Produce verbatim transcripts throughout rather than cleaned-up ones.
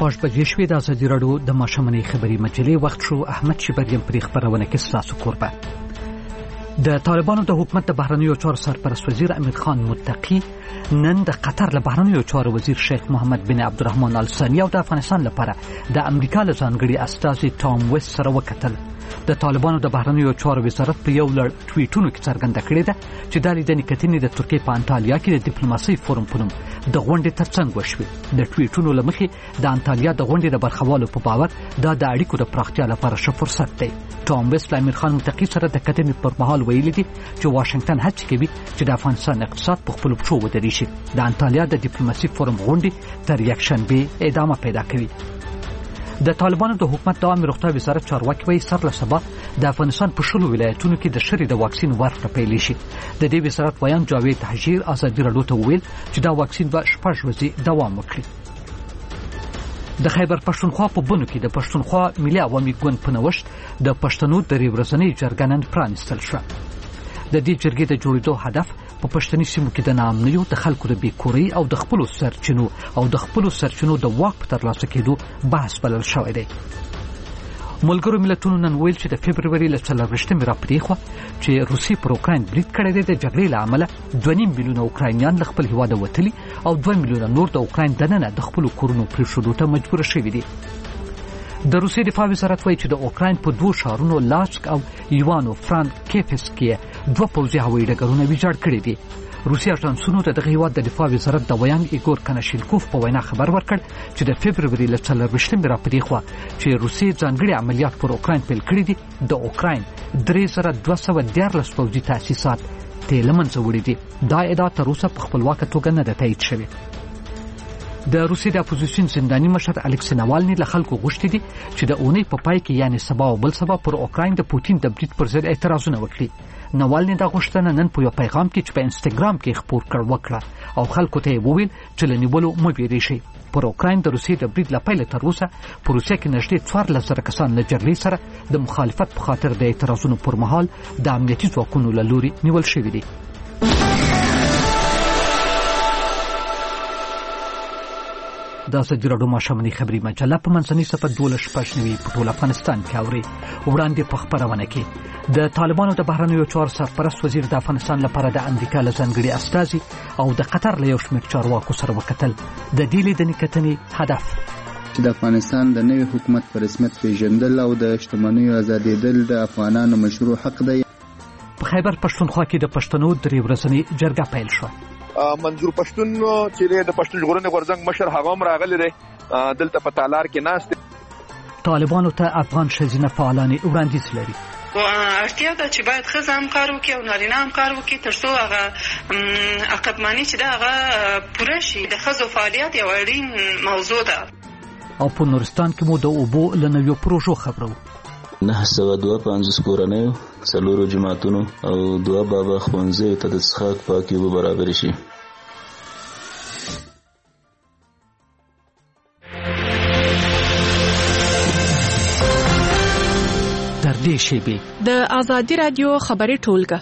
شپږ بجې شوې. د ازادي راډیو د ماشومانو خبري مجلې وخت شو. احمد شبریم پرې خبرونه کې ستاسو کوربه. د طالبانو د حکومت د بهرنیو چارو سرپرست وزیر امیر خان متقی نن د قطر له بهرنیو چارو وزیر شیخ محمد بن عبدالرحمن آل ثانی او د افغانستان لپاره د امریکا له ځانګړي استازي ټام ویست سره وکتل. د طالبانو د بهرنیو چارو وزارت په یو لړ ټویټونو کې څرګنده کړې ده چې د لیدنې کتنې د ترکیې په انټالیا کې د ډیپلوماسۍ فورم په نوم د غونډې ترڅنګ وشوې. د ټویټونو له مخې د انټالیا د غونډې د برخوالو په باور دا د اړیکو د پراختیا لپاره ښه فرصت دی. ټام ویست له امیر خان متقی سره د کتنې پر مهال ویلي دي چې واشنگټن هڅه کوي چې د افغانستان اقتصاد په خپلو پښو ودرېږي. د انټالیا د ډیپلوماسۍ فورم غونډې تر یکشنبې ادامه پیدا کوي. د طالبانو د حکومت د عامه روغتیا وزارت چارواکي وايي سر له سبا د افغانستان په شلو ولایتونو کې د شری د واکسین ورکړه پیل شي. د دې وزارت ویان جاوید حجیر ازادي راډیو ته ویل چې دا واکسین به شپږ ورځې دوام وکړي. د خیبر پښتونخوا په بنو کې د پښتونخوا ملي عوامي ګوند په نوښت د پښتنو د ریورزنۍ جرګه نن پرانیستل شو. د دې جرګې د جوړېدو هدف په پښتني سیمو کې د ناامنیو د خلکو د بیکورۍ او د خپلو سرچینو او د خپلو سرچینو د واک په ترلاسه کېدو بحث بلل شوی دی. ملګرو ملتونو نن ویل چې د فبروري له څلرویشتمې راپرېخوا چې روسیې پر اوکراین برید کړی دی د جګړې له امله دوه نیم میلیونه اوکراینیان له خپل هېواده وتلي او دوه میلیونه نور د اوکراین دننه د خپلو کورونو پرېښودو ته مجبوره شوي دي. د روسیې دفاع وزارت وایي چې د اوکراین په دوه ښارونو لاسک او ایوانو فرانکیفس کې دوه پوځي هوایي ډګرونه ویجاړ کړي دي. روسیې اژانسونو ته دغه هېواد د دفاع وزارت د ویان ایګور کناشینکوف په وینا خبر ورکړ چې د فبروري له څلرویشتمې راپرېخوا چې روسیې ځانګړي عملیات پر اوکراین پیل کړي دي د اوکراین درې زره دوه سوه دیارلس پوځي تاسیسات تې له منځه وړي دي. دا ادعا تر اوسه په خپلواکه توګه نه ده تایید شوې. د روسیې د اپوزیسیون زنداني مشر الکسی ناوالني له خلکو غوښتي دي چې د اونۍ په پای کې یعنی سبا او بل سبا پر اوکراین د پوتین د برید پر ضد اعتراضونه وکړي. ناوالني دا غوښتنه نن په یو پیغام کې چې په انستګرام کې خپور کړ وکړه او خلکو ته یې وویل چې له نیولو مه ویریږئ. پر اوکراین د روسیې د برید له پیله تر اوسه په روسیه کې نږدې څوارلس زره کسان له جګړې سره د مخالفت په خاطر د اعتراضونو پر مهال د امنیتي ځواکونو له لوري نیول شوي دي. د ازادي راډیو ماشومانو خبري مجله په منځنۍ صفحه دولس شپږ نوي په ټول افغانستان کې اوري. وړاندې په خبرونه کې د طالبانو د بهرنیو چارو سرپرست وزیر د افغانستان لپاره د امریکا له ځانګړي استازي او د قطر له یو شمېر چارواکو سره وکتل. د دې لیدنې کتنې هدف چې د افغانستان د نوي حکومت په رسمیت پیژندل او د شتمنیو ازادېدل د افغانانو مشروع حق دی. په خیبر پښتونخوا کې د پښتنو درې ورځنۍ جرګه پیل شوه. منظور پښتون چې د پښتون ژغورنې غورځنګ مشر هغه هم راغلی دی دلته په تالار کې ناست دی. طالبانو ته افغان ښځینه فعالانې وړاندیز لري. اړتیا ده چې باید ښځه هم کار وکړي او نارینه هم کار وکړي تر څو هغه عقبماني چې ده هغه پوره شي. د ښځو فعالیت یو اړین موضوع ده. او په نورستان کې مو د اوبو له نویو پروژو خبرو. نه سوه دوه پنځوس کورنیو څلورو جماعتونو او دوه بابا ښوونځیو ته د څښاک پاکې اوبه برابرې شي. تر دې شیبې د ازادي راډیو خبري ټولګه.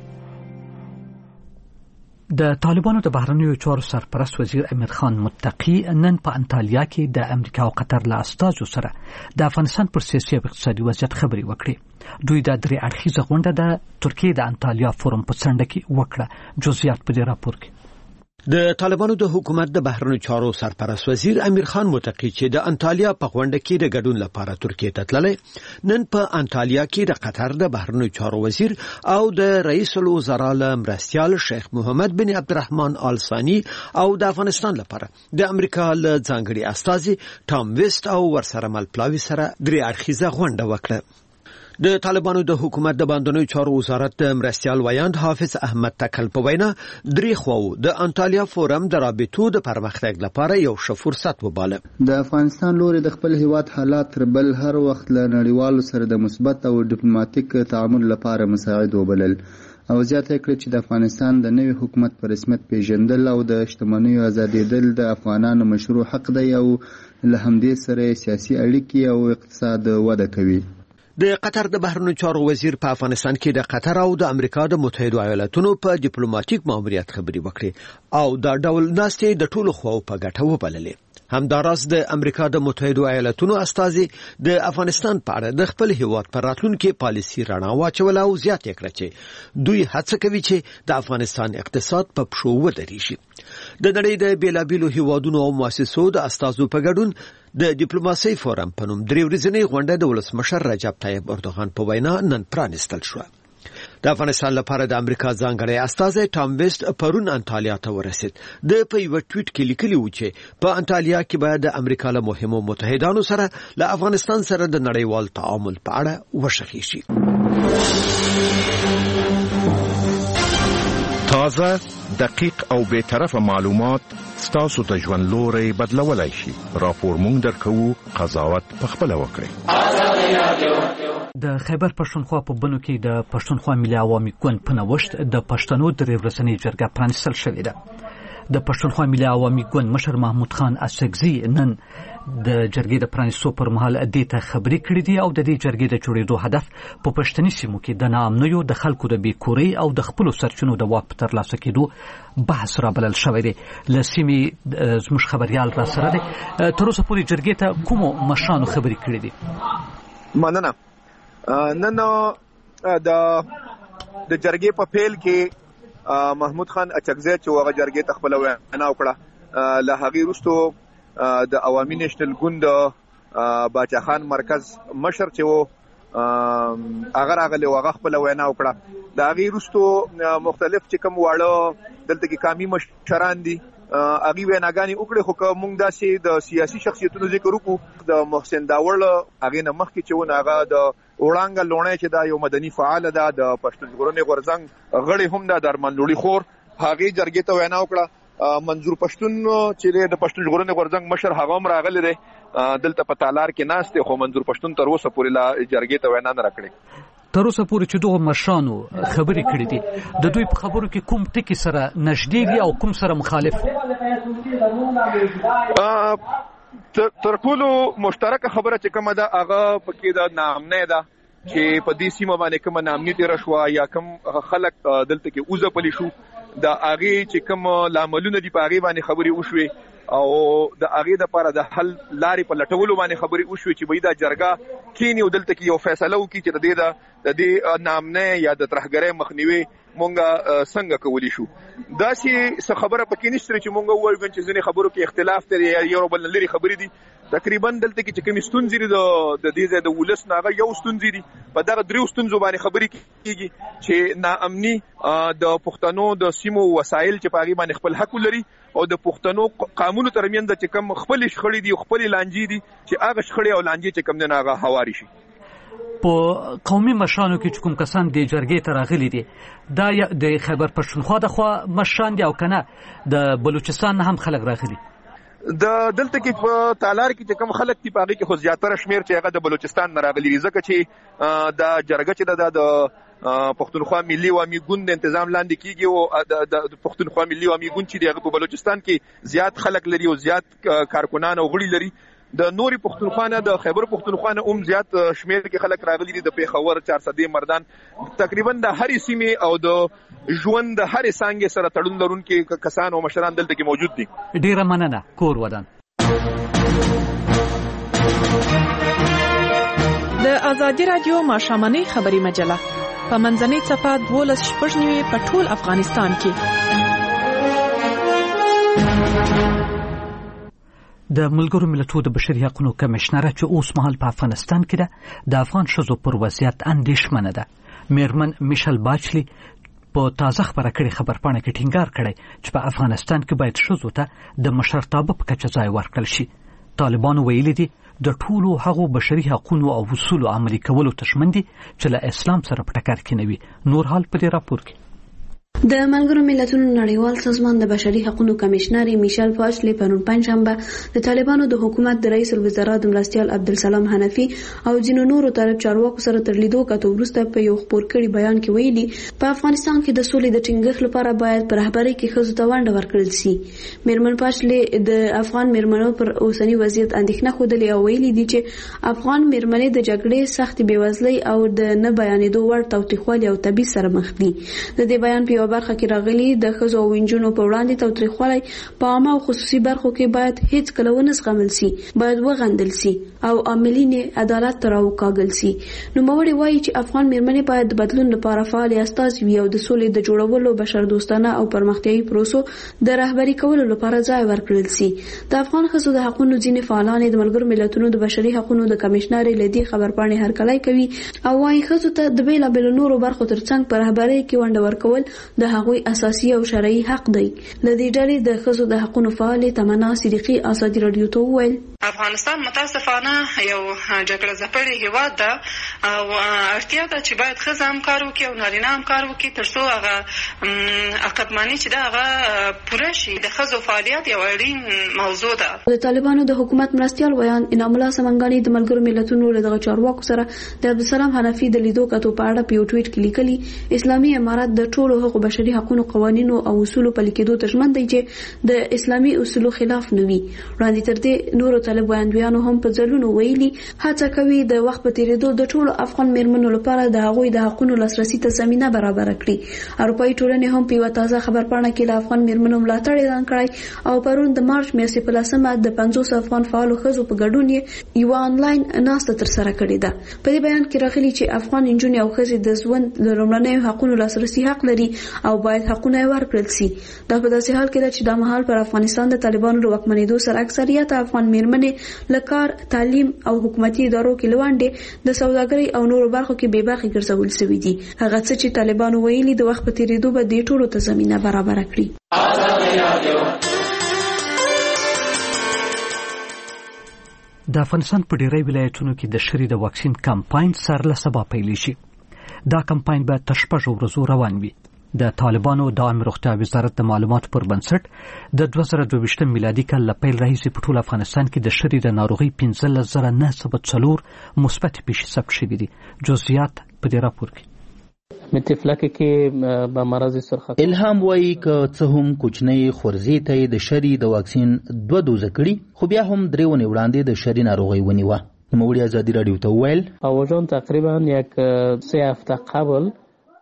د طالبانو د بهرنیو چارو سرپرست وزیر امیر خان متقی نن په انټالیا کې د امریکا او قطر له استازو سره د افغانستان پر سیاسي او اقتصادي وضعیت خبرې وکړې. دوی د درې اړخیزه غونډه د ترکیې د انټالیا فورم په څنډه کې وکړه. جزئیات په دې راپور کې. د طالبانو د حکومت د بهرنیو چارو سرپرست وزیر امیر خان متقی چې د انټالیا په غونډه کې د ګډون لپاره ترکیې ته تللی نن په انټالیا کې د قطر د بهرنیو چارو وزیر او د رئیس الوزرا له مرستیال شیخ محمد بن عبدالرحمن آل ثانی او د افغانستان لپاره د امریکا له ځانګړي استازي ټام ویست او ورسره ملپلاوي سره درې اړخیزه غونډه وکړه. د طالبانو د حکومت د باندنیو چارو وزارت د مرستیال ویاند حافظ احمد تکل په وینا درې خواو د انټالیا فورم د رابطو د پرمختګ لپاره یو ښه فرصت وباله. د افغانستان لوري د خپل هیواد حالات تر بل هر وخت له نړیوالو سره د مثبت او ډیپلوماټیک تعامل لپاره مساعد وبلل او زیاته کړ چې د افغانستان د نوي حکومت په رسمیت پیژندل او د شتمنیو ازادېدل د افغانانو مشروع حق دی او له همدې سره سیاسي اړیکې او اقتصاد وده کوي. د قطر د بهرنیو چارو وزیر په افغانستان کې د قطر او د امریکا د متحده ایالاتونو په ډیپلوماټیک ماموریت خبرې وکړې او دا ډول ناستې د ټولو خواو په ګټه وبللې. همداراز د امریکا د متحده ایالاتونو استازي د افغانستان په اړه د خپل هیواد پر راتلونکي پالیسي رڼا واچول او زیات کړ چې دوی هڅه کوي چې د افغانستان اقتصاد په پښو ودرېږي. د نړۍ د بیلابیلو هیوادونو او مؤسسو د استازو په ګډون د ډیپلوماسي فورم په نوم درې ورځنۍ غونډه د ولسمشر رجب طیب اردوغان په وینا نن پرانستل شو. د افغانستان لپاره د امریکا ځانګړی استازی ټام ویسټ پرون انټالیا ته ورسید. د په یو ټویټ کې لیکلی و چې په انټالیا کې باید د امریکا له مهمو متحدانو سره له افغانستان سره د نړیوال تعامل په اړه وشخي شي. تازه، دقیق او بے طرفه معلومات ستاسو ته ژوند لوري بدلولای شي. راپور مونږ درکو، قضاوت پخپله وکړئ. د خیبر پښتونخوا په بنو کې د پښتونخوا ملي عوامي ګوند په نوښت د پښتنو درې ورځنۍ جرګه پرانیستل شوې ده. د پښتونخوا ملي عوامي ګوند مشر محمود خان اسګزي نن د جرګې د پرانیستو پر مهال ادې ته خبرې کړې دي او د دې جرګې د جوړېدو هدف په پښتني سیمو کې د ناامنیو د خلکو د بیکورۍ او د خپلو سرچینو د واک په ترلاسه کېدو بحث رابلل شوی دی. له سیمې زموږ خبریال را سره دی. تر اوسه پورې جرګې ته کومو مشرانو خبرې کړې دي؟ مننه. نن د د جرګې په پیل کې محمود خان اچکزی چې هغه جرګې ته خپل وینا وکړه، له هغې وروسته د عوامي نیشنل ګوند باچا خان مرکز مشر چې و هغه راغلی و، هغه خپل وینا وکړه. د هغې وروسته مختلف چې کوم واړه دلته کې قامي مشران دي هغې ویناګانې وکړې، خو که موږ داسې د سیاسي شخصیتونو ذکر وکړو، د محسن داوړ هغې نه مخکې چې و هغه د وړانګه لوڼی چې دا یو مدني فعاله ده، د پښتون ژغورنې غورځنګ غړی هم ده، د ارمان لوړي خور، هغې جرګې ته وینا وکړه. منظور پښتون چې د پښتون ژغورنې غورځنګ مشر هغه هم راغلی دی، دلته په تالار کې ناست دی، خو منظور پښتون تر اوسه پورې لا جرګې ته وینا نه راکړې. تر اوسه پورې چې دغه مشرانو خبرې کړې دي، د دوی په خبرو کې کوم ټکي سره نږدې دي او کوم سره مخالف؟ تر ټولو مشترکه خبره چې کومه ده هغه پکې د ناامنۍ ده چې په دې سیمه باندې کومه ناامني تېره شوه یا کوم خلک دلته کې وځپلي شو، د هغې چې کوم لاملونه دي په هغې باندې خبرې وشوې او د هغې دپاره د حل لارې په لټولو باندې خبرې وشوې چې به دا جرګه کښېني او دلته کې یو فیصله وکړي چې د دې د دې ناامنۍ یا د ترهګرۍ مخنیوي مونږه څنګه کولی شو. داسې څه خبره پکې نشته چې مونږ ووایو چې ځینې خبرو کې اختلاف دی یا یو بل نه لرې خبرې دي. تقریبا دلته کې چې کومې ستونزې دي د دې ځای د ولس نه هغه یو ستونزې دي، په دغه دریو ستونزو باندې خبرې کېږي چې ناامني د پښتنو د سیمو وسایل چې په هغې باندې خپل حق ولري او د پښتنو قومونو ترمنځ چې کوم خپلې شخړې دي او خپلې لانجې دي چې هغه شخړې او لانجې چې کوم دی هغه هواري شي. په قومي مشرانو کې چې کوم کسان د جرګې ته راغلي دي، دا د خیبر پښتونخوا د خوا مشران دي او کنه د بلوچستان نه هم خلک راغلي؟ د دلته کې په تالار کې چې کوم خلک دي په هغې کې خو زیاتره شمېر چې هغه د بلوچستان نه راغلي دي، ځکه چې دا جرګه چې ده د پښتونخوا ملي عوامي ګوند د انتظام لاندې کېږي او د پښتونخوا ملي عوامي ګوند چې دی هغه په بلوچستان کې زیات خلک لري او زیات کارکنان او غړي لري. د نوري پښتونخوا نه د خیبر پښتونخوا نه هم زیات شمېر کې خلک راغلي دي، د پېښور، چارسدې، مردان، تقریبا د هرې سیمې او د ژوند د هرې څانګې سره تړون لرونکي کسان او مشران دلته کې موجود دي. ډېره مننه. کور ودان. د ازادي رادیو ماښامنۍ خبري مجله په منځنۍ صفحه دولس شپږ نوي په ټول افغانستان کې. د ملګرو ملتونو د بشري حقوقو کمشنره چې اوس مهال په افغانستان کې ده، د افغان ښځو پر وضعیت اندېښمنه ده. میرمن میشل باچلي په تازه خبره کړې خبرپاڼه کې ټینګار کړی چې په افغانستان کې باید ښځو ته د مشرتابه په کچه ځای ورکړل شي. طالبانو ویلي دي د ټولو هغو بشري حقوقو او اصولو عملي کولو ته ژمن دي چې له اسلام سره په ټکر کې نه وي. نور حال په دې راپور کې. د ملګرو ملتونو نړیوال سازمان د بشري حقوقو کمشنر میشل باچلي پرون پنځشنبه د طالبانو د حکومت د رئیس الوزرا د مرستیال عبدالسلام حنفي او ځینو نورو طالب چارواکو سره تر لیدو کتو وروسته په یو خبر کړي بیان کې ویلي په افغانستان کې د سولې د ټینګښت لپاره باید په رهبرۍ کې ښځو ته ونډه ورکړل شي. میرمن باچلي د افغان میرمنو پر اوسنی وضعیت اندېښنه ښودلې او ویلي دي چې افغان میرمنې د جګړې سختې بېوزلۍ او د نه بیانېدو وړ تاوتریخوالي او تبعیض سره مخ دي. د دې بیان په برخه کې راغلي د ښځو او نجونو په وړاندې تاوتریخوالی په عامه او خصوصي برخو کې باید هیڅ کله ونه زغمل سي، باید وغندل سي او عاملین عدالت ته راوکاږل سي. نوموړي وایي چې افغان میرمنې باید د بدلون لپاره فعال استازي وي او د سولې د جوړولو، بشردوستانه او پرمختیایي پروسو د رهبري کولو لپاره ځای ورکړل سي. د افغان ښځو د حقوقو ځینې فعالان د ملګرو ملتونو د بشري حقوقو د کمشنر لدی خبرپاڼې هرکلی کوي او وايي ښځو ته د بیلابیلو نورو برخو ترڅنګ په رهبري کې ونډه ورکول د هغوی اساسي او شرعي حق دی. لدی ډلې د ښځو د حقوقو فعال تمنا صدیقي ازادي رادیو ته وویل افغانستان متاسفانه یو جګړه ځپلې هیواد ده او اړتیا ده چې باید ښځه هم کار وکړي او نارینه هم کار وکړي ترڅو هغه عقبماني چې ده هغه پوره شي. د ښځو فعالیت یو اړین موضوع ده. د طالبانو د حکومت مرستیال ویان انعام الله سمنګانی د ملګرو ملتونو له دغه چارواکو سره د عبدالسلام حنفي د لیدو کتو په اړه په یو ټویټ کې لیکلي اسلامي امارات د ټولو حقوقو بشري حقوقو قوانینو او اصولو په لیکدو ترجمن دی چې د اسلامي اصولو خلاف نه وي. وړاندې تر دې نورو طالب ویاندویانو هم په ځلونو ویلي هڅه کوي د وخت په تیریدو د ټولو افغان میرمنو لپاره د هغوی د حقوقو لاسرسي ته زمينه برابر کړي. اروپایي ټولنې هم په یو تازه خبرپاڼه کې له افغان میرمنو ملاتړ اعلان کړی او پرون د مارچ میاشتې په لسمه د پنځوس افغان فعالو ښځو په ګډون یې یو انلاین ناسته ترسره کړې ده. په دې بیان کې راغلي چې افغان نجونې او ښځې د ژوند له لومړنیو حقوقو لاسرسي حق لري او باید حقونه یې ورکړل شي. دا په داسې حال کې ده چې د مهال پر افغانستان د طالبانو له واکمنېدو سره اکثریت افغان میرمنې لکار، تعلیم او حکومتي ادارو کې لوانډې د سوداګرۍ او نورو برخو کې بې برخې ګرځول شوي دي. هغه څه چې طالبانو ویلي د وخت په تیریدو به دې ټولو ته زمینه برابر کړي. د افغانستان په ډیری ولایتونو کې د شری د واکسین کمپاین سر له سبا پیل شي. دا کمپاین به تر شپږو ورځو روان وي. د طالبانو د عامه روغتیا وزارت د معلوماتو پر بنسټ د دوه زره دوه ویشتم میلادي کال له پیل راهیسې په ټول افغانستان کې د شری د ناروغۍ پنځلس زره نه سوه څلور مثبت پیښې ثبت شوي دي. جزئیات په دې راپور کې متفلکه کې به مرض سرخط الهام وایي که څه هم کوچنی خورزي ته د شری د واکسین دوه دوزه کړي خو بیا هم درې ونې وړاندې د شری ناروغۍ ونیوه. نوموړي ازادي رادیو ته وویل هواجان تقریبا یک سه هفته قبل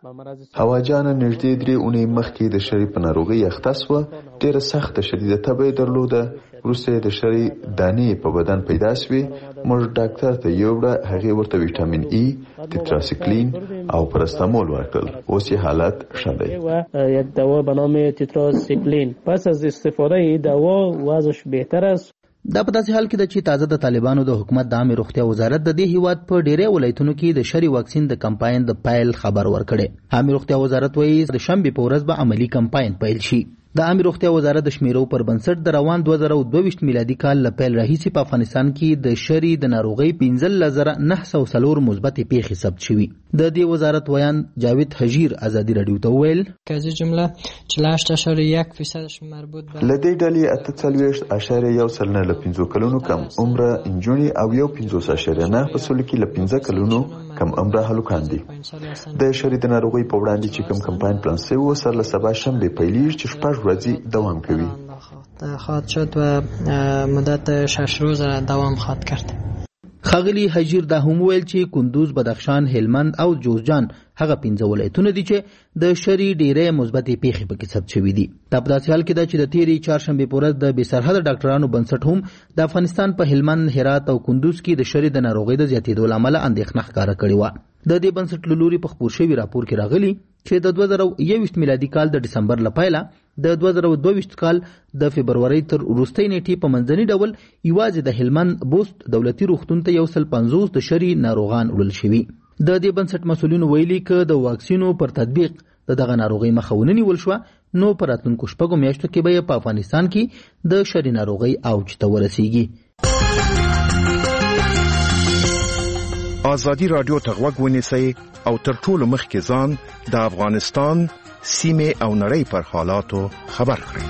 هواجان نږدې درې اونۍ مخکې د شری په ناروغۍ اخته سوه. ډېره سخته شدیده تبه یې درلوده. وروسته د شری دانې په بدن پیدا سوې. موږ ډاکټر ته یوړه، هغې ورته ویټامین ای، تتراسیکلین او پرستامول ورکړل. اوس یې حالت ښه دی. یک دوا به نام تتراسیکلین. پس از استفاده دوا وضعش بهتر است. دا په داسې حال کې ده چې تازه د طالبانو د حکومت د عامه روغتیا وزارت د دې هیواد په ډیری ولایتونو کې د شری واکسین د کمپاین د پیل خبر ورکړي. عامه روغتیا وزارت وایي د شنبې په ورځ به عملی کمپاین پیل شي. د عامه روغتیا وزارت د شمیرو پر بنسټ د روان دوه زره دوه ویشت میلادي کال له پیل راهیسې په افغانستان کې د شری د ناروغۍ پنځلس زره نه سوه څلور مثبت پیښې ثبت شوي. د دې وزارت ویان جاوید حجیر ازادي رادیو ته وویل کزي جمله چهل و هشت اعشاریه یک فیصدش مربوط به لدې ډلې اته څلوېښت اعشاریه یو سلنه له پنځو کلونو کم عمره نجونې او یو پنځوس اعشاریه نهه په سلو کې له پنځه کلونو کم عمره هلکان دي. د شری د ناروغۍ په وړاندې چې کوم کمپاین پلان شوی و سر له سبا شنبې پیلېږي چې شپږ ورځې دوام کوي. خواهد شد و مدت شش روز دوام خواهد کرد. ښاغلي حجیر دا هم ویل چې کندوز، بدخشان، هلمند او جوزجان هغه پنځه ولایتونه دي چې د شری ډیرې مثبتې پیښې پکې ثبت شوي دي. دا په داسې حال کې ده چې د تیرې چهارشنبې په ورځ د بې سرحده ډاکټرانو بنسټ هم د افغانستان په هلمند، هرات او کندوز کې د شری د ناروغۍ د زیاتېدو له امله اندېښنه ښکاره کړې وه. د دې بنسټ له لوري په خپور شوي راپور کې راغلي چې د دوه زره یوویشت میلادي کال د ډسمبر له پیله د دوه زره دوه ویشت کال د فبرورۍ تر وروستۍ نیټې په منځني ډول یوازې د هلمند بوست دولتي روغتون ته یو سل پنځوس د شری ناروغان وړل شوي. د دې بنسټ مسؤلینو ویلي که د واکسینو پر تطبیق د دغه ناروغۍ مخه ونه نیول شوه نو په راتلونکو شپږو میاشتو کې به په افغانستان کې د شری ناروغۍ اوج ته ورسیږي. ازادي رادیو ته غوږ ونیسئ او تر ټولو مخکې ځان د افغانستان سیمې او نړۍ پر حالاتو خبر کړئ.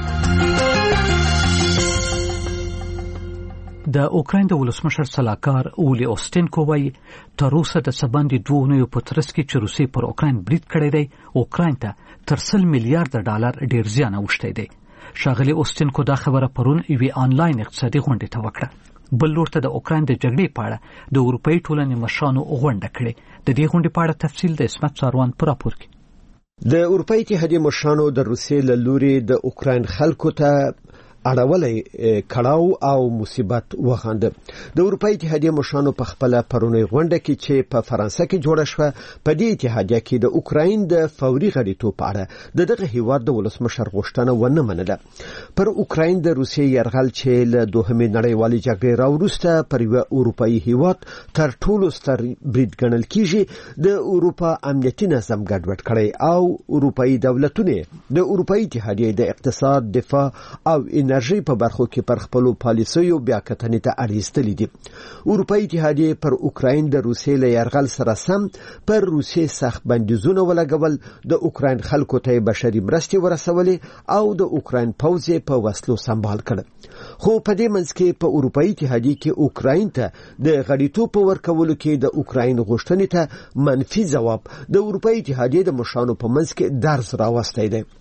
د اوکراین د ولسمشر سلاکار اولی اوستینکو وایي تر اوسه د څه باندې دوه اونیو په ترڅ کې چې روسیې پر اوکراین برید کړی دی اوکراین ته تر سل میلیارډ ډالر ډېر زیان اوښتی دی. ښاغلي اوستینکو دا خبره پرون یوې آنلاین اقتصادي غونډې ته وکړه. بل لور ته د اوکراین د جګړې په اړه د اروپایي ټولنې مشرانو غونډه کړې. د دې غونډې په اړه تفصیل د اسمت ساروان په راپور کې. د اروپای اتحادیې مشرانو د روسیې له لوري د اوکراین خلکو ته اړولې کړاو او مصیبت وغند. د اروپای اتحادیې مشرانو په خپل پرونی غونډه کې چې په فرانسه کې جوړه شوه په دې اتحادیه کې د اوکراین د فوري غړیتوب په اړه د دغه هیواد د ولسمشر غوښتنه ونه منله. پر اوکراین د روسیې یرغل چې له دوهمې نړیوالې جګړې راوروسته پر یو اروپایي هیواد تر ټولو ستر برید ګڼل کیږي د اروپا امنیتي نظام ګډوډ کړي او اروپایي دولتونه د اروپایي اتحادیې د اقتصاد، دفاع او انرژي په برخو کې پر خپل پالیسیو بیا کتنې ته اړیستلې دي. اروپایي اتحادیې پر اوکراین د روسیې له یرغل سره سم پر روسیې سخت بندیزونه ولګول، د اوکراین خلکو ته بشري مرستې ورسولې او د اوکراین پوځ په وسلو سمبال کړ. خو په دې منځ کې په اروپایي اتحادیې کې اوکراین ته د غړیتوب په ورکولو کې د اوکراین غوښتنې ته منفي ځواب د اروپایي اتحادیې د مشرانو په منځ کې درز راوستی دی.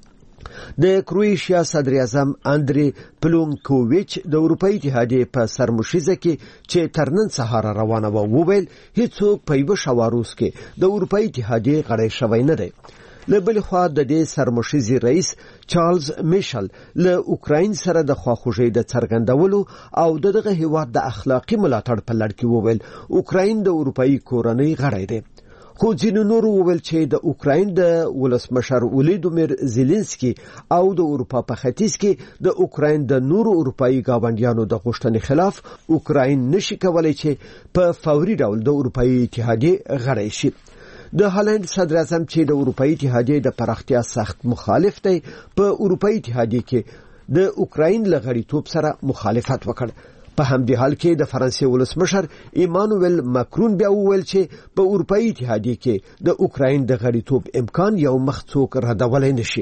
د کرواتیا صدر اعظم اندری پلونکوویچ د اروپایي اتحادیې په سرمشیزه کې چې تر نن سهار روانه و وویل هیڅوک په یو شواروس کې د اروپایي اتحادیې غړی شوی نه دی. له بل خوا د دې سرمشیزي رئیس چارلز میشل له اوکراین سره د خواخوږۍ د څرګندولو او دغه هیواد د اخلاقی ملاتړ په لړ کې وویل اوکراین د اروپایي کورنۍ غړی دی. خو ځینو نورو وویل چې د اوکراین د ولسمشر ولادیمیر زيلنسکي او د اروپا په ختیځ کې د اوکراین د نورو اروپایي گاونډیانو د غوښتنې خلاف اوکراین نشي کولای چې په فوري ډول د اروپایي اتحادیې غړی شي. د هالند صدر اعظم چې د اروپایي اتحادیې د پراختیا سخت مخالف دی په اروپایي اتحادیې کې د اوکراین له غړیتوب سره مخالفت وکړ. په همدې حال کې د فرانسې ولسمشر ایمانوئل ماکرون بیا وویل چې په اروپایي اتحادیې کې د اوکراین د غړیتوب امکان یو مخ څوک ردولای نشي.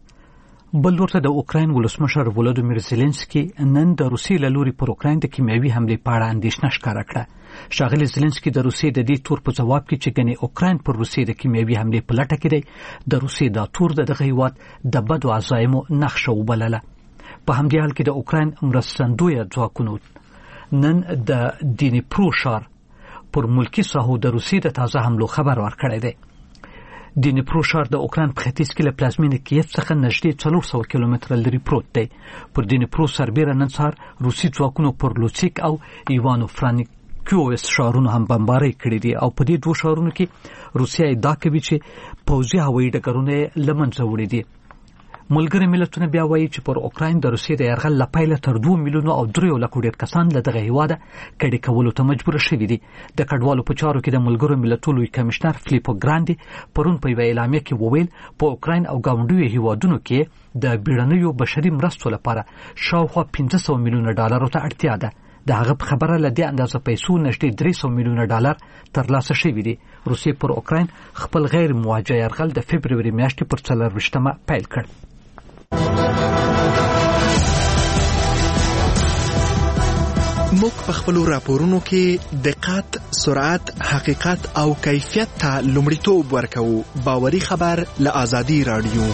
بل ورته د اوکراین ولسمشر ولادیمیر زيلنسکي نن د روسیې له لوري پر اوکراین د کیمیاوي حملې په اړه اندېښنه ښکاره کړه. ښاغلي زيلنسکي د روسیې د دې تور په جواب کې چې ګنې اوکراین پر روسیې د کیمیاوي حملې په لټه کې دی د روسیې دا تور د دغه هیواد د بدو عزایمو نقشه وبلله. په همدې حال کې د اوکراین مرستندویه ځواکونو نن د دینیپرو ښار پر ملکی ساحو د روسیې د تازه حملو خبر ورکړی دی. دینیپرو ښار د اوکراین په ختیځ کې له پلازمینې کیف څخه نږدې څلور سوه کیلومتره لرې پروت دی. پر دینیپرو سربیره نن سهار روسي ځواکونو پر لوڅیک او ایوانو فرانکیوس ښارونو هم بمبارۍ کړې دي او په دې دوه ښارونو کې روسیه ادعا کوي چې پوځي هوایي ډګرونه یې له منځه وړي دي. ملګري ملتونه بیا وایي چې پر اوکراین د روسیې د یرغل له پیله تر دوه میلیونو او دریو لکو ډېر کسان له دغه هیواده کډې کولو ته مجبور شوي دي. د کډوالو په چارو کې د ملګرو ملتونو لوی کمشنر فلیپو ګراندي پرون په یوه اعلامیه کې وویل په اوکراین او ګاونډیو هیوادونو کې د بیړنیو بشري مرستو لپاره شاوخوا پنځه سوه میلیونه ډالرو ته اړتیا ده. د هغه په خبره له دې اندازه پیسو نږدې درې سوه میلیونه ډالر ترلاسه شوي دي. روسیې پر اوکراین خپل غیر مواجه یرغل د فبروري میاشتې پر څلرویشتمه پیل کړ. موږ په خپلو راپورونو کې دقت، سرعت، حقیقت او کیفیت ته لومړیتوب ورکوو. باوري خبر له آزادي رادیو.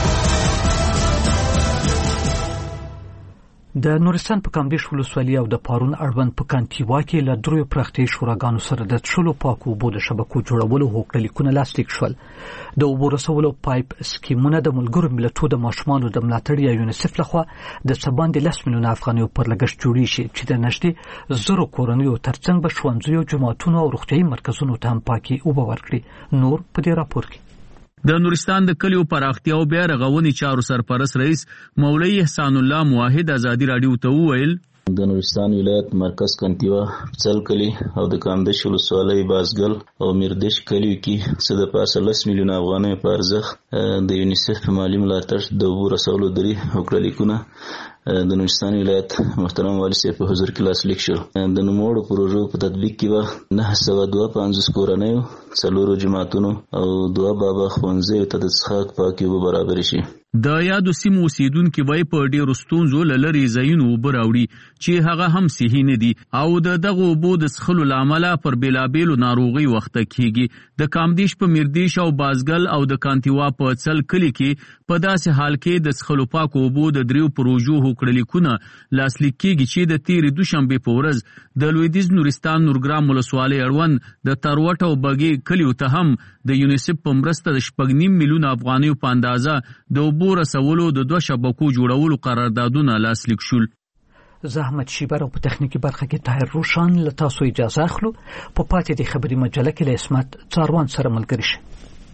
د نورستان په کامدیش ولسوالۍ او د پارون اړوند په کانتیوا کې له دریو پراختیایي شوراګانو سره د څښلو پاکو اوبو د شبکو جوړولو هوکړلیکونه لاسلیک شول. د اوبو رسولو پایپ سکیمونه د ملګرو ملتونو د ماشومانو د ملاتړ یا یونیسف لخوا د څه باندې لس میلیونه افغانیو پر لګښت جوړې شي چې د نږدې زرو کورنیو ترڅنګ به ښوونځیو، جوماتونو او روغتیایي مرکزونو ته هم پاکې اوبه ورکړي. نور په دې راپور کې د نورستان د کلیو پراختیا او بیا رغونې چارو سرپرست رئیس مولوي احسان الله موحد آزادي رادیو ته وویل د نورستان ولایت مرکز کنتیوا څل کلی او د کامدیش ولسوالۍ بازګل او میردش کلیو کې څه د پاسه لس میلیونه افغانۍ په ارزښت د یونیسف په مالي ملاتړ د اوبو رسولو درې هوکړلیکونه د نورستان ولایت محترم والي صاحب په حضور کې لاسلیک شو. د نوموړو پروژو په تطبیق کې به نهه سوه دوه پنځوس کورنیو، څلورو جماعتونو او دوه بابا ښوونځیو ته د څښاک پاکې اوبه برابرې شي. د یادو سیمو اوسیدونکي وایي په ډېرو ستونزو له لرې ځایونو اوبه راوړي چې هغه هم صحي نه دي او د دغو اوبو د څښلو له امله پر بېلابېلو ناروغۍ وخته کېږي. د کامدیش په میردیش او بازګل او د کانتیوا په څل کلي کې په داسې حال کې د څښلو پاکو اوبو د دریو پروژو هوکړلیکونه لاسلیک کېږي چې د تېرې دوشنبې په ورځ د لویدیځ نورستان نورګرام ولسوالۍ اړوند د تروټ او بګې کلیو ته هم د یونیسف په مرسته د شپږ نیم میلیون افغانیو په اندازه د اوبو رسولو د دوه شبکو جوړولو قراردادونه لاسلیک شول. زحمت شیبر او په تخنیکی برخه کې طاهر روشان له تاسو اجازه اخلو. په پاتې د خبري مجله کې له اسمت څاروان سره ملګری شئ.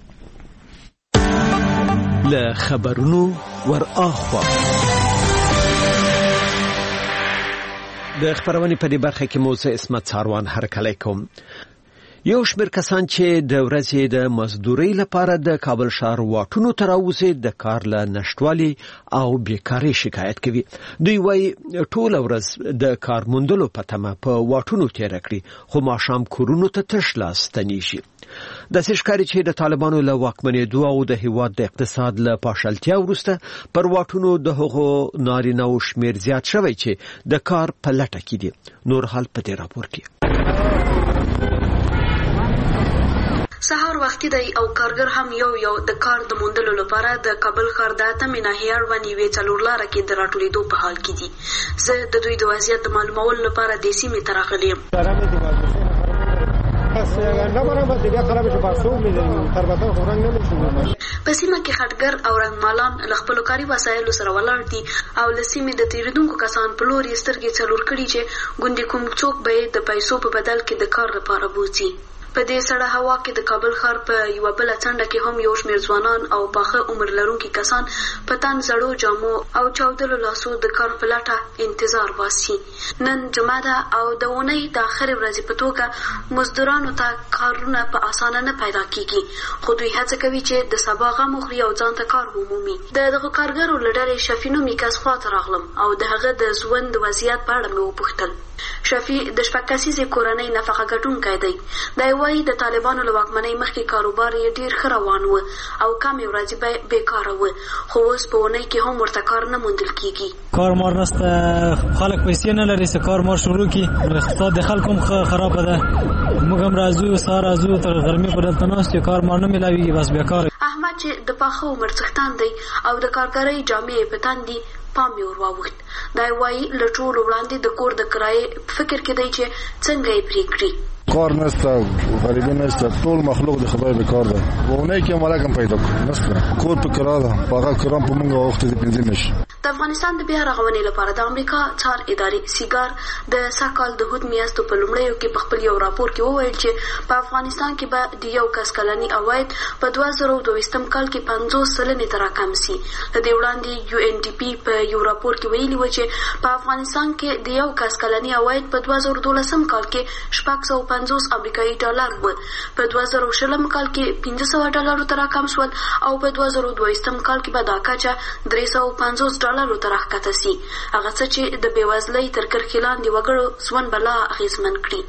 له خبرونو ور اخوا د خبرونې په دې برخه کې مو زه اسمت څاروان هرکلی کوم. یو شمېر کسان چې د ورځې د مزدورۍ لپاره د کابل ښار واټونو ته راوځي د کار له نشټوالي او بیکارۍ شکایت کوي. دوی وایي ټوله ورځ د کار موندلو په تمه په واټونو تېره کړي خو ماښام کورونو ته تش لاس ستنېږي. داسې ښکاري چې د طالبانو له واکمنېدو او د هېواد د اقتصاد له پاشلتیا وروسته پر واټونو د هغو نارینه‌و شمېر زیات شوی چې د کار په لټه کې دي. نور حال په دې راپور کې. سهار وختي دی او کارګر هم یو یو د کار د موندلو لپاره د کابل ښار د اتمې ناحیې اړوند یوې څلور لاره کې د راټولېدو په حال کې دي. زه د دوی د وضعیت د معلومولو لپاره دې سیمې ته راغلی یم. په سیمه کې خټګر او رنګمالان له خپلو کاري وسایلو سره ولاړ دي او له سیمې د تېرېدونکو کسان په لور یې سترګې څلور کړي چې ګوندې کوم څوک به یې د پیسو په بدل کې د کار لپاره بوځي. په دې سړه هوا کې د کابل ښار په یوه بله څنډه کې هم یو شمېر ځوانان او پاخه عمر لرونکي کسان په تن زړو جامو او چاودلو لاسو د کار په لټه انتظار باسي. نن جمعه ده او د اونۍ د آخرې ورځې په توګه مزدورانو ته کارونه په اسانه نه پیدا کیږي خو دوی هڅه کوي چې د سبا غم وخوري او ځان ته کار ومومي. د دغو کارګرو له ډلې شفي نومي کس خواته راغلم او د هغه د ژوند د وضعیت په اړه مې وپوښتل. شفي د شپږ کسیزې کورنۍ نفقه ګټونکی دی. دی وایي د طالبانو له واکمنۍ مخکې کاروبار یې ډېر ښه روان و او کمې ورځې به بېکاره و خو اوس په اونۍ کې هم ورته کار نه موندل کیږي. کار مار نشته، خلک پیسې نه لري چې کار مار شروع کړي. اقتصاد د خلکو هم خرابه ده. موږ هم راځو سهار راځو تر غرمې پورې دلته ناست یو، کار مار نه میلاویږي، بس بېکاره. احمد چې د پاخه عمر څښتن دی او د کارګرۍ جامې یې په تن دي پام یې ور واوښت. دی وایي له ټولو وړاندې د کور د کرایې فکر کې دی چې څنګه یې پرې کړي. کار نشته، غریبي نشته، ټول مخلوق د خدای بیکار ده. په اونۍ کې ملک هم پیدا نشته، کور په کرا ده، په هغه کرا په موږ وخت دې پنځه میاشتې. د افغانستان د بیا رغونې لپاره د امریکا څار ادارې سیګار د سږکال د هود میاشتو په لومړیو کې په خپل یو راپور کې وویل چې په افغانستان کې به د یو کس کلني عواید په دوه زره دوه ویشتم کال کې پنځوس سلنې ته راکم سي. له دې وړاندې یو ان ډي پي په یو راپور کې ویلي و چې په افغانستان کې د یو کس کلني عواید په دوه زره دولسم کال کې شپږ سوه پنځوس امریکایي ډالر و، په دوه زره شلم کال کې پنځه سوه ډالرو ته راکم شول او په دوه زره دوه ویشتم کال کې به دا کچه درې سوه پنځوس ډالرو ته راښکته سي. هغه څه چې د بېوزلۍ تر کرښې لاندې وګړو ژوند به لا اغېزمن کړي.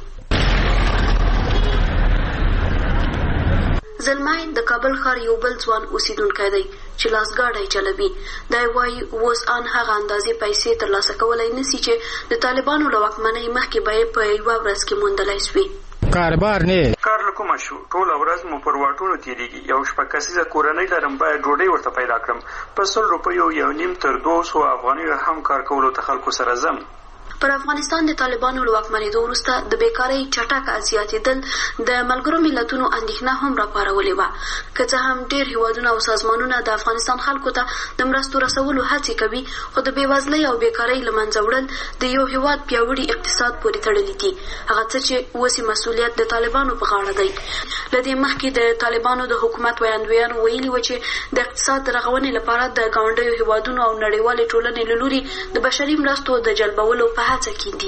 زلمی د کابل ښار یو بل ځوان اوسیدونکی دی چې لاسګاډی چلوي. دی وایي اوس ان هغه اندازې پیسې ترلاسه کولی نسي چې د طالبانو له واکمنۍ مخکې به یې په یوه ورځ کې موندلی سوې. کاربار نه کار له کومه شو، ټوله ورځ مو پر واټونو تېرېږي. یو شپږ کسیزه کورنۍ لرم، باید ډوډۍ ورته پیدا کړم. په سل روپیو یو نیم تر دوه سوه افغانیو هم کار کولو ته خلکو سره ځم. پر افغانستان د طالبانو له واکمنېدو وروسته د بیکارۍ چټک زیاتېدل د ملګرو ملتونو اندېښنه هم راپارولې وه. که څه هم ډېر هېوادونه او سازمانونه د افغانستان خلکو ته د مرستو رسولو هڅې کوي خو د بېوزلۍ او بیکارۍ له منځه وړل د یو هېواد پیاوړي اقتصاد پورې تړلي دي، هغه څه چې اوس مسؤلیت د طالبانو په غاړه دی. له دې مخکې د طالبانو د حکومت ویاندویانو ویلي و چې د اقتصاد د رغونې لپاره د ګاونډیو هېوادونو او نړیوالې ټولنې له لوري د بشري مرستو د جلبولو په هڅه کې دي.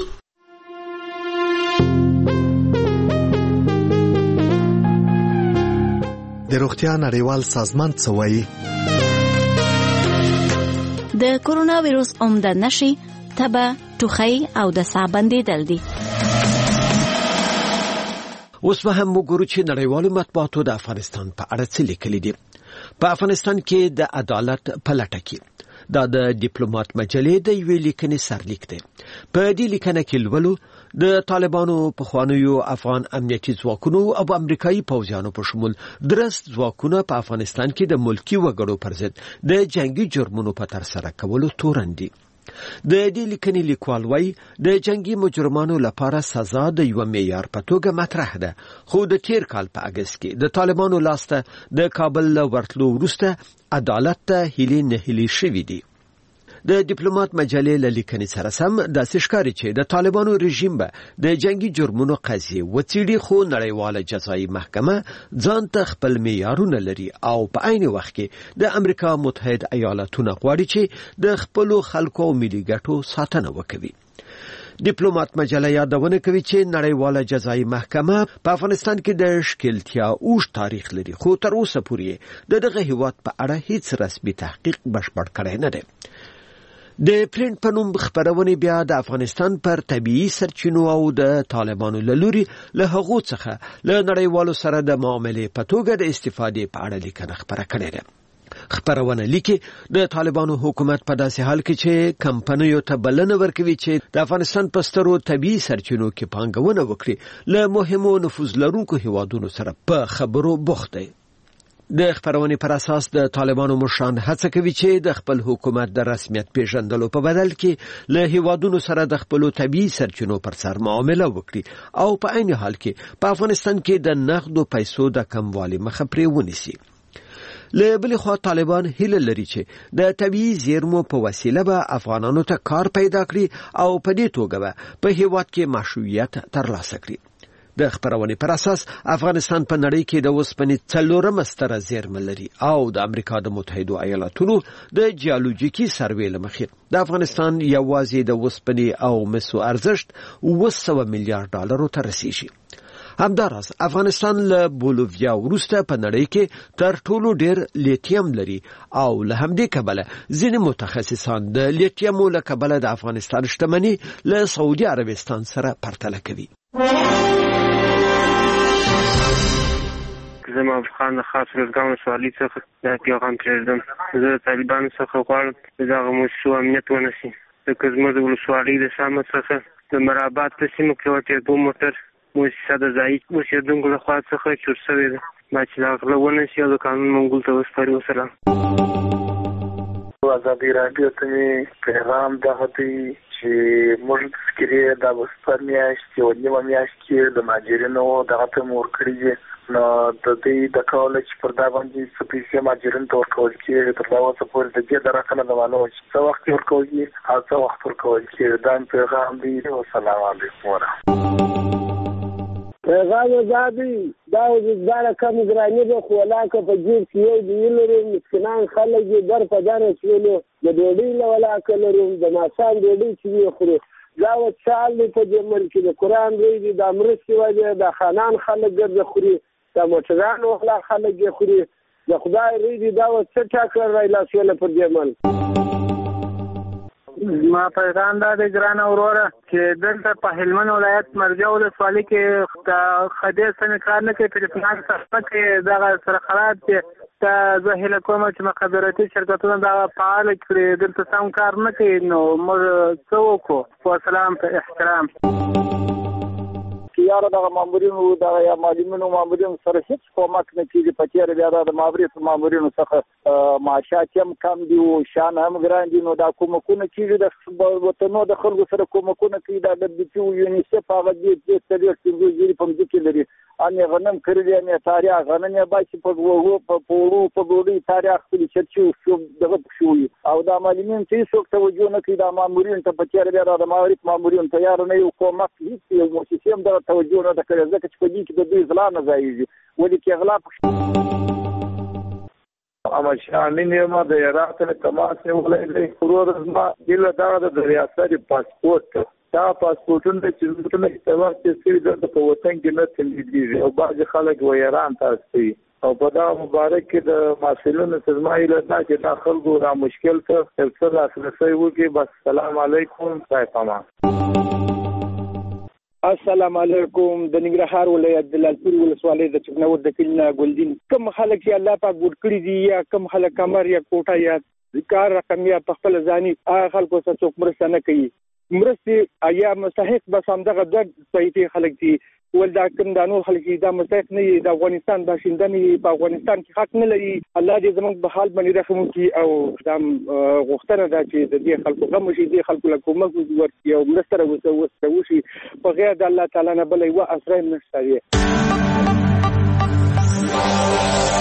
د روغتیا نړیوال سازمان څه وایي؟ د کورونا ویروس عمده نښې تبه، ټوخی او د ساه بندېدل دي. اوس به هم وګورو چې نړیوالو مطبوعاتو د افغانستان په اړه څه لیکلي دي. په افغانستان کې د عدالت په لټه کې دا د ډیپلوماټ مجلې د یوې لیکنې سرلیک دی. په دې لیکنه کې لولو د طالبانو پخوانیو افغان امنیتي ځواکونو او امریکایي پوځیانو په شمول درست ځواکونه په افغانستان کې د ملکی وګړو پر ضد د جنگي جرمونو په ترسره کولو تورن دي. د دې لیکنې لیکوال وایي د جنگي مجرمانو لپاره سزا د یو معیار په توګه مطرح ده، خو د تیر کال په اگست کې د طالبانو لاسته د کابل له ورتلو وروسته عدالت ته هیلې نه هیلې شوې دي. د ډیپلوماټ مجلې له لیکنې سره سم داسې ښکاري چې د طالبانو رژیم به د جنگي جرمونو قضیې وڅېړي، خو نړیواله جزایي محکمه ځان ته خپل معیارونه لري او په عین وخت کې د امریکا متحد ایالاتونه غواړي چې د خپلو خلکو او ملي ګټو ساتنه وکړي. ډیپلوماټ مجله یادونه کوي چې نړیواله جزایي محکمه په افغانستان کې د ښکیلتیا اوږد تاریخ لري، خو تر اوسه پورې د دغه هیواد په اړه هیڅ رسمي تحقیق بشپړ کړی نه دی. د پرینټ په نوم خبرونه بیا د افغانستان پر طبيعي سرچینو او د طالبانو له لوري له هغو څخه له نړیوالو سره د معاملې په توګه د استفادې په اړه لیکنه خبره کړې ده. خبرونه لیکي د طالبانو حکومت په داسې حال کې چې کمپنیو ته بلنه ورکوي چې د افغانستان په سترو طبيعي سرچینو کې پانګونه وکړي، له مهمو نفوذ لرونکو هیوادونو سره په خبرو بوخت دی. د خبرونې پر اساس د طالبانو مشران هڅه کوي چې د خپل حکومت د رسمیت پیژندلو په بدل کې له هیوادونو سره د خپل طبيعي سرچینو پر سر معامله وکړي او په عین حال کې په افغانستان کې د نقدو پیسو د کموالي مخه پرې ونیسي. له بل خوا طالبان هیله لري چې د طبيعي زیرمو په وسیله به افغانانو ته کار پیدا کړي او په دې توګه به په هیواد کې مشروعیت ترلاسه کړي. د خبرونې پر اساس افغانستان په نړۍ کې د اوسپنې څلورمه ستره زیرمه لري او د امریکا د متحده ایالاتونو د جیولوژیکي سروې له مخې د افغانستان یوازې د اوسپنې او مسو ارزښت اوه سوه میلیارډ ډالرو ته رسیږي. همداراز افغانستان له بولیویا وروسته په نړۍ کې تر ټولو ډیر لیتیم لري او له همدې کبله ځینې متخصصان د لیتیمو له کبله د افغانستان شتمني له سعودي عربستان سره پرتله کوي. زه افغان خاص روزګان سوالي څخه د پیغام پرېږدم. زه د طالبانو څخه غواړم چې دغه موضوع امنیت ونشي، ځکه زموږ د ولسوالۍ د شامه څخه د مرابات په سیمو کې یوه ټیربو موټر مؤسسه د ځایي اوسېدونکو له خوا څخه چور شوې ده، باید چې دا غله ونشي او د قانون منګول ته وسپاري. وسلام. ازادي راډیو ته مې پیغام دغه دی چې موږ فکرې د بسپر میاشت یو نیمه میاشت کې د مهاجرینو دغه ته مور کړي دي، نو د دې د کول چې پر دا باندې څه پیسې مهاجرین ته ورکول کېږي تر دا اوسه پورې د دې د رقم نه معلومه چې څه وخت ورکول کېږي او څه وخت ورکول کېږي. دا پیغام دی. والسلام علیکم ورحمۃ پیغام ازادي دا وزګاره کم ګرانی به خو علاقه په جیب کې یو دی لري، مسکینان خلک در په در شولو د ډوډۍ له علاقه لري، د ماښام ډوډۍ چې خوري دا وچال دی په دې ملک د قرآن دی د امرستي وجه د خانان خلک ګرځي خوري، د موټرانو خلا خلک خوري، د خدای ریدي دا څه ټاکر راي لاسونه پر دې ملک. ما پیغام دا د ګران اوروره چې دلته په هلمند ولایت مرجع ولسوالۍ کې د خدای سره کار نه کوي، په پلان سره کې دغه سره خراب دي. ته زه هیله کوم چې مخابراتي شرکتونه دا فعال کړي، دلته سم کار نه کوي، نو موږ څه وکړو؟ والسلام په احترام. یاره دغه مامورینو دغه یا معلمینو مامورینو سره هیڅ کومک نه کېږي. په تېره بیا د مامورینو مامورینو څخه معاشات هم کم دي او شان هم ګران دي، نو دا کومکونه کېږي د وطنو د خلکو سره کومکونه کوي. دا د بي پي او یونیسف هغه دې څلور پنځه زیرې په مځکې لري، انې غنم کړي انې تاریخ غنم یې باسي په وګو په پورو په ډوډۍ تاریخ خپل چرچو دغه شوي او دا معلمین چې څوک توجه نه کوي. دا مامورین ته په تېره بیا د معارف مامورین تیار نه یو کومک هیڅ یو مؤسسې هم دغه توجه نه ده کړې، ځکه چې په دې کې د دوی غلا نه ځایږي. ولې کې غلا احمد شاه امین یما د عراق له تماس ولې د خروج ما دله دا د ریاست پاسپورت دا پاسپورتونه چې څنګه استعمال کیږي د په وطن کې نه تللی او بعض خلک و ایران ته ستي او په دا مبارک کې د مسؤلینو سزمایي له تا چې دا خلکو را مشکل ته تفصیل اساسي وږي. بس سلام علیکم صاحبانا. السلام علیکم. د ننګرهار ولایت د لالپور ولسوالۍ د چکنور د کلینا ګلدین کوم خلک چې الله پاک ګډ کړی دي یا کوم خلک کمر یا کوټه یا کار رقم یا په خپل ځاني هغه خلکو څخه څوک مرسته نه کوي. مرستې یا مستحق بس همدغه د صحیح خلک دي ول دا کوم د نور خلک دا مستحق نه د افغانستان باشنده نه په افغانستان کې حق نه لري الله دې زموږ په حال باندې رحم وکړي او دا غوښتنه ده چې د دې خلکو غم شي د خلکو له کومه ورته یو مستر وسوسه په غیر د الله تعالی نه بل یو اسره نشته